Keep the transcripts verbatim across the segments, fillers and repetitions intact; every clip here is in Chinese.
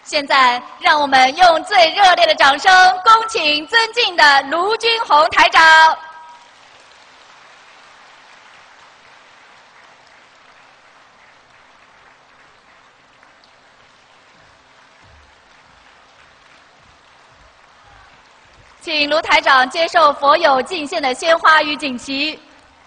现在，让我们用最热烈的掌声，恭请尊敬的卢军宏台长。请卢台长接受佛友敬献的鲜花与锦旗。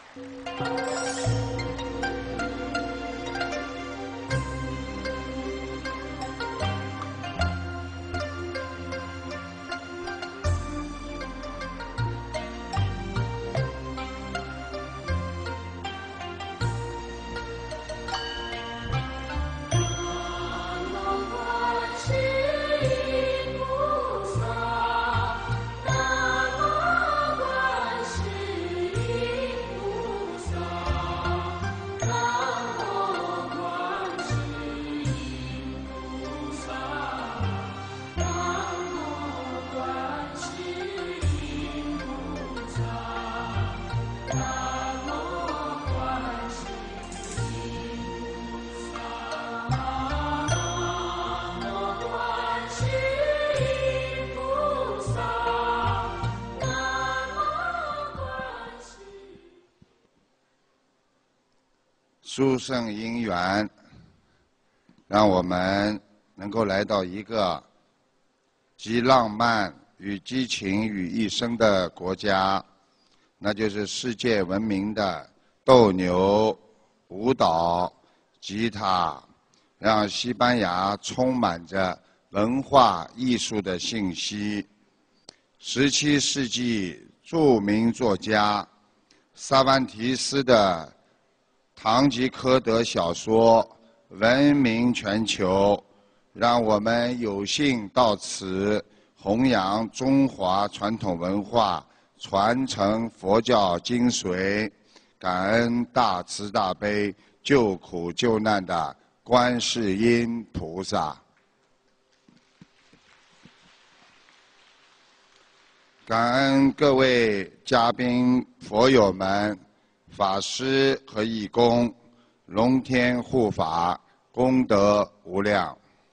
殊胜因缘，让我们能够来到一个集浪漫与激情于一身的国家，那就是世界闻名的斗牛、舞蹈、吉他，让西班牙充满着文化艺术的信息。十七世纪著名作家萨万提斯的堂吉诃德小说闻名全球，让我们有幸到此弘扬中华传统文化，传承佛教精髓，感恩大慈大悲救苦救难的观世音菩萨。感恩各位嘉宾佛友们、法师和义工，龙天护法，功德无量。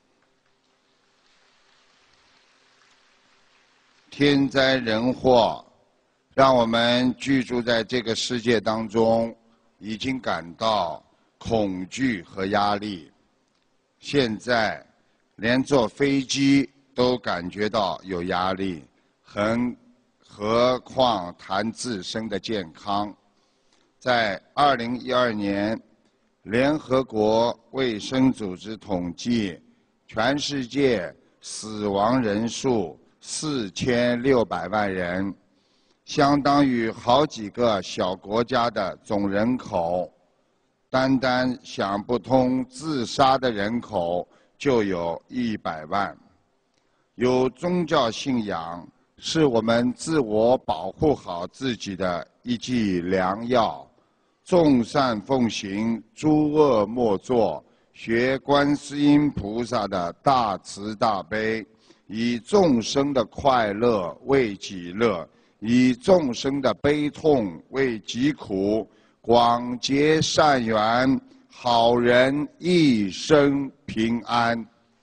天灾人祸，让我们居住在这个世界当中，已经感到恐惧和压力。现在连坐飞机都感觉到有压力，很何况谈自身的健康。在二零一二年，联合国卫生组织统计，全世界死亡人数四千六百万人，相当于好几个小国家的总人口。单单想不通自杀的人口就有一百万。有宗教信仰是我们自我保护好自己的一剂良药。众善奉行，诸恶莫作，学观世音菩萨的大慈大悲，以众生的快乐为己乐，以众生的悲痛为己苦，广结善缘，好人一生平安。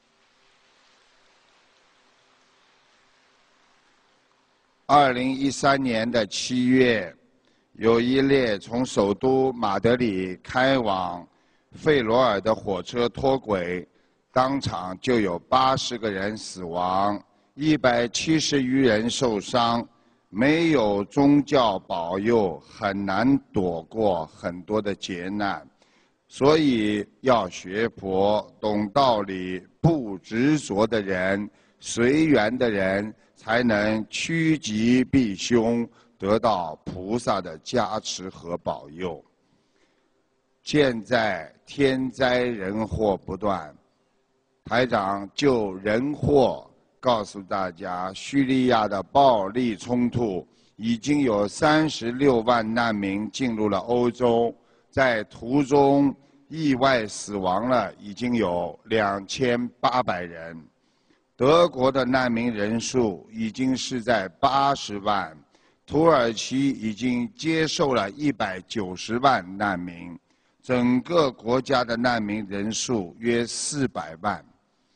二零一三年的七月，有一列从首都马德里开往费罗尔的火车脱轨，当场就有八十个人死亡，一百七十余人受伤。没有宗教保佑，很难躲过很多的劫难。所以要学佛，懂道理，不执着的人，随缘的人，才能趋吉避凶，得到菩萨的加持和保佑。现在天灾人祸不断，台长就人祸告诉大家，叙利亚的暴力冲突已经有三十六万难民进入了欧洲，在途中意外死亡了已经有两千八百人。德国的难民人数已经是在八十万。土耳其已经接受了一百九十万难民，整个国家的难民人数约四百万。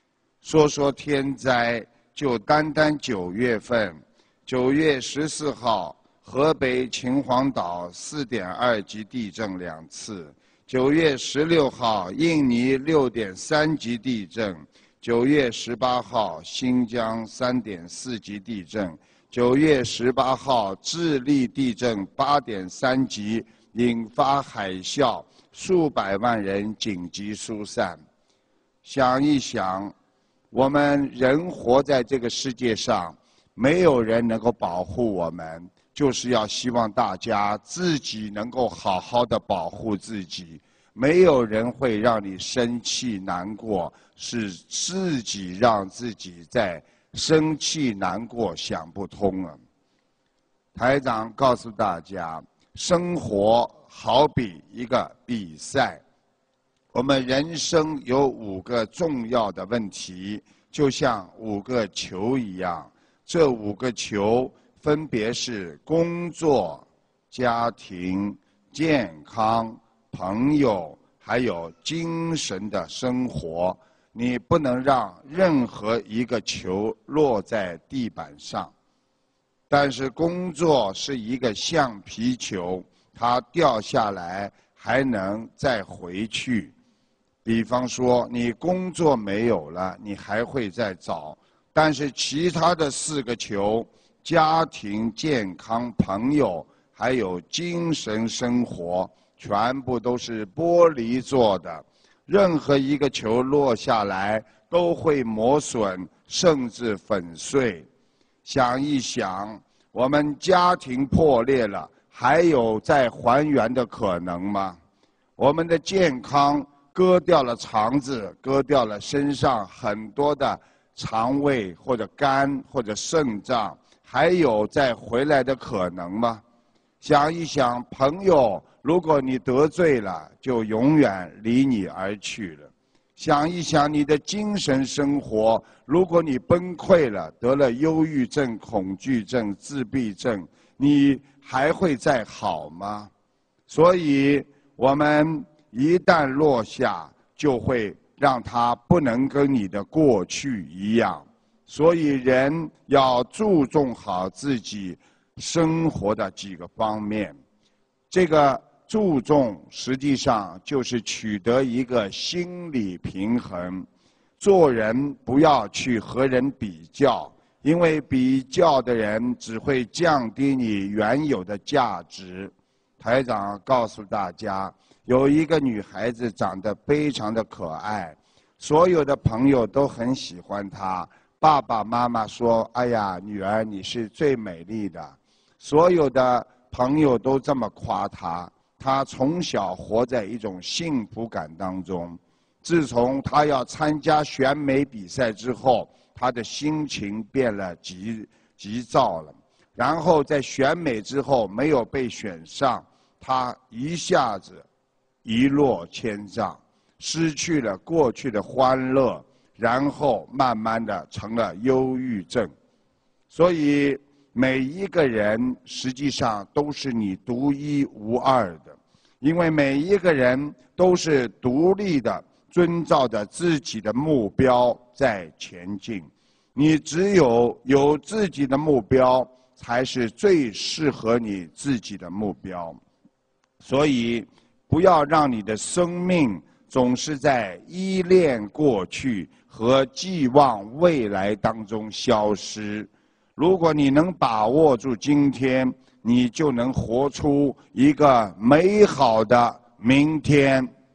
说说天灾，就单单九月份，九月十四号，河北秦皇岛四点二级地震两次；九月十六号，印尼六点三级地震；九月十八号，新疆三点四级地震；九月十八号，智利地震八点三级，引发海啸，数百万人紧急疏散。想一想，我们人活在这个世界上，没有人能够保护我们，就是要希望大家自己能够好好的保护自己。没有人会让你生气难过，是自己让自己在生气难过，想不通了。台长告诉大家，生活好比一个比赛，我们人生有五个重要的问题，就像五个球一样，这五个球分别是工作、家庭、健康、朋友，还有精神的生活。你不能让任何一个球落在地板上。但是工作是一个橡皮球，它掉下来还能再回去。比方说，你工作没有了，你还会再找。但是其他的四个球，家庭、健康、朋友，还有精神生活，全部都是玻璃做的。任何一个球落下来，都会磨损，甚至粉碎。想一想，我们家庭破裂了，还有再还原的可能吗？我们的健康割掉了肠子，割掉了身上很多的肠胃或者肝或者肾脏，还有再回来的可能吗？想一想，朋友，如果你得罪了，就永远离你而去了。想一想你的精神生活，如果你崩溃了，得了忧郁症、恐惧症、自闭症，你还会再好吗？所以我们一旦落下，就会让它不能跟你的过去一样。所以人要注重好自己生活的几个方面。这个注重实际上就是取得一个心理平衡。做人不要去和人比较，因为比较的人只会降低你原有的价值。台长告诉大家，有一个女孩子长得非常的可爱，所有的朋友都很喜欢她。爸爸妈妈说：“哎呀，女儿你是最美丽的。”所有的朋友都这么夸她。她从小活在一种幸福感当中。自从她要参加选美比赛之后，她的心情变了急急躁了。然后在选美之后没有被选上，她一下子一落千丈，失去了过去的欢乐，然后慢慢的成了忧郁症。所以每一个人实际上都是你独一无二的，因为每一个人都是独立的，遵照着自己的目标在前进。你只有有自己的目标，才是最适合你自己的目标。所以不要让你的生命总是在依恋过去和寄望未来当中消失。如果你能把握住今天，你就能活出一个美好的明天。